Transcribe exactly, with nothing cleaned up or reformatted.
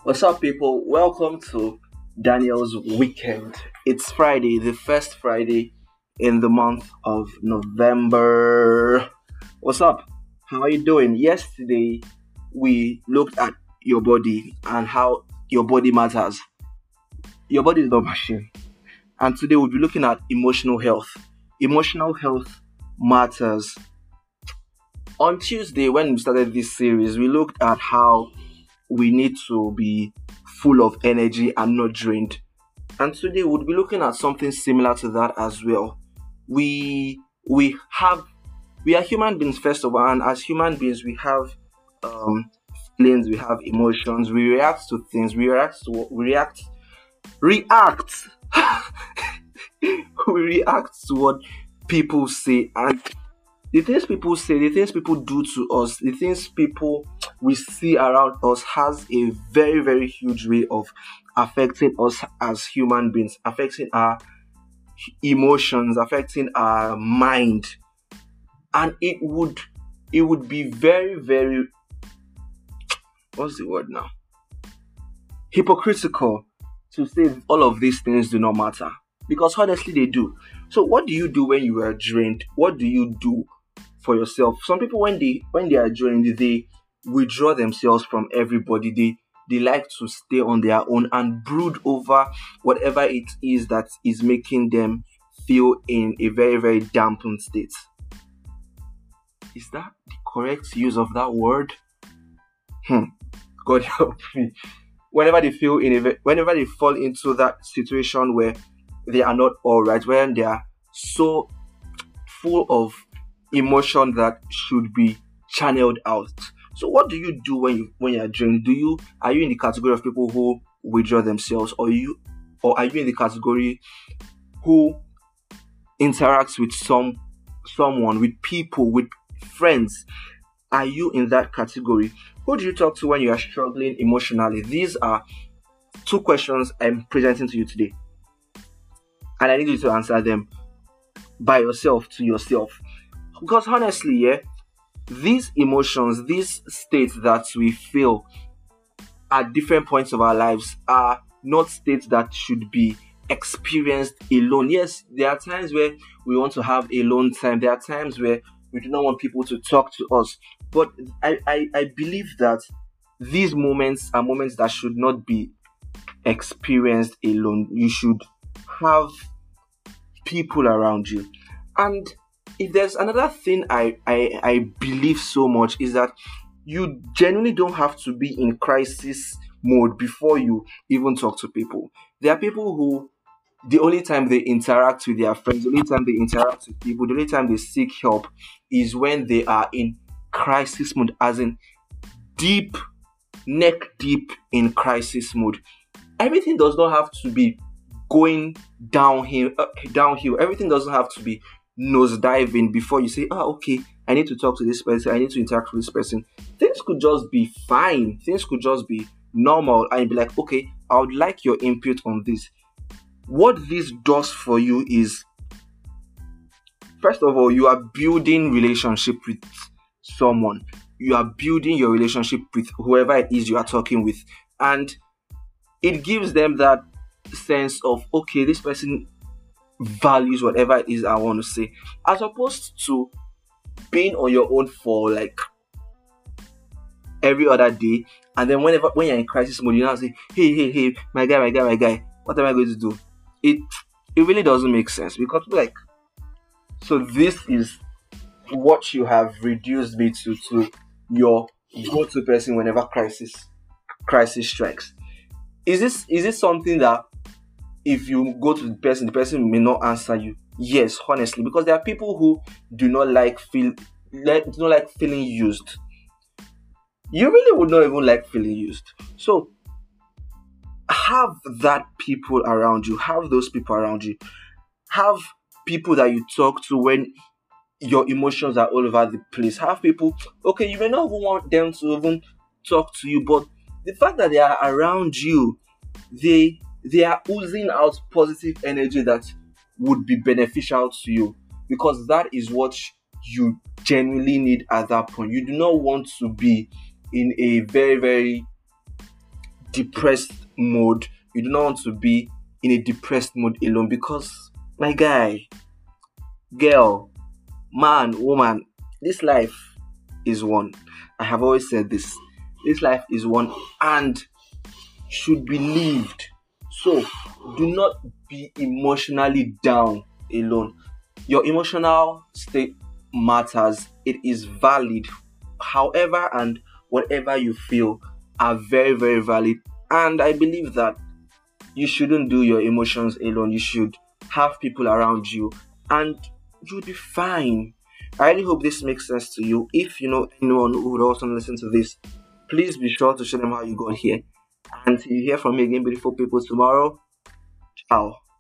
What's up, people? Welcome to Daniel's Weekend. It's Friday, the first Friday in the month of November. What's up? How are you doing? Yesterday, we looked at your body and how your body matters. Your body is not a machine. And today, we'll be looking at emotional health. Emotional health matters. On Tuesday, when we started this series, we looked at how we need to be full of energy and not drained. And today we'll be looking at something similar to that as well. We we have we are human beings first of all, and as human beings we have um feelings, we have emotions, we react to things, we react to we react react we react to what people say, and the things people say, the things people do to us, the things people we see around us has a very, very huge way of affecting us as human beings, affecting our emotions, affecting our mind. And it would it would be very, very what's the word now? Hypocritical to say all of these things do not matter. Because honestly they do. So what do you do when you are drained? What do you do for yourself? Some people when they when they are drained, they withdraw themselves from everybody. They they like to stay on their own and brood over whatever it is that is making them feel in a very, very dampened state. Is that the correct use of that word? Hmm. God help me. Whenever they feel in a whenever they fall into that situation where they are not all right, when they are so full of emotion that should be channeled out. So what do you do when you when you are drained? Do you are you in the category of people who withdraw themselves, or you or are you in the category who interacts with some someone, with people, with friends? Are you in that category? Who do you talk to when you are struggling emotionally? These are two questions I'm presenting to you today, and I need you to answer them by yourself to yourself. Because honestly, yeah, these emotions, these states that we feel at different points of our lives are not states that should be experienced alone. Yes, there are times where we want to have alone time. There are times where we do not want people to talk to us. But I, I, I believe that these moments are moments that should not be experienced alone. You should have people around you. And if there's another thing I, I I believe so much is that you genuinely don't have to be in crisis mode before you even talk to people. There are people who the only time they interact with their friends, the only time they interact with people, the only time they seek help is when they are in crisis mode, as in deep, neck deep in crisis mode. Everything does not have to be going downhill. Uh, downhill. Everything doesn't have to be nose diving before you say, oh, okay, I need to talk to this person, I need to interact with this person. Things could just be fine. Things could just be normal, and you'd be like, okay, I would like your input on this. What this does for you is, first of all, you are building relationship with someone. You are building your relationship with whoever it is you are talking with. And it gives them that sense of, okay, this person values whatever it is I want to say, as opposed to being on your own for like every other day, and then whenever when you're in crisis mode, you now say, hey, hey, hey, my guy, my guy, my guy, what am I going to do? It it really doesn't make sense, because like, so this is what you have reduced me to to your go-to person whenever crisis crisis strikes. Is this is this something that if you go to the person, the person may not answer you? Yes, honestly, because there are people who do not like feel like do not like feeling used. You really would not even like feeling used. So have that people around you. Have those people around you. Have people that you talk to when your emotions are all over the place. Have people. Okay, you may not even want them to even talk to you, but the fact that they are around you, they they are oozing out positive energy that would be beneficial to you, because that is what you genuinely need at that point. You do not want to be in a very, very depressed mode. You do not want to be in a depressed mode alone, because my guy, girl, man, woman, this life is one. I have always said this. This life is one and should be lived. So do not be emotionally down alone. Your emotional state matters. It is valid. However and whatever you feel are very, very valid. And I believe that you shouldn't do your emotions alone. You should have people around you and you'll be fine. I really hope this makes sense to you. If you know anyone who would also listen to this, please be sure to show them how you got here. Until you hear from me again, beautiful people, tomorrow, ciao.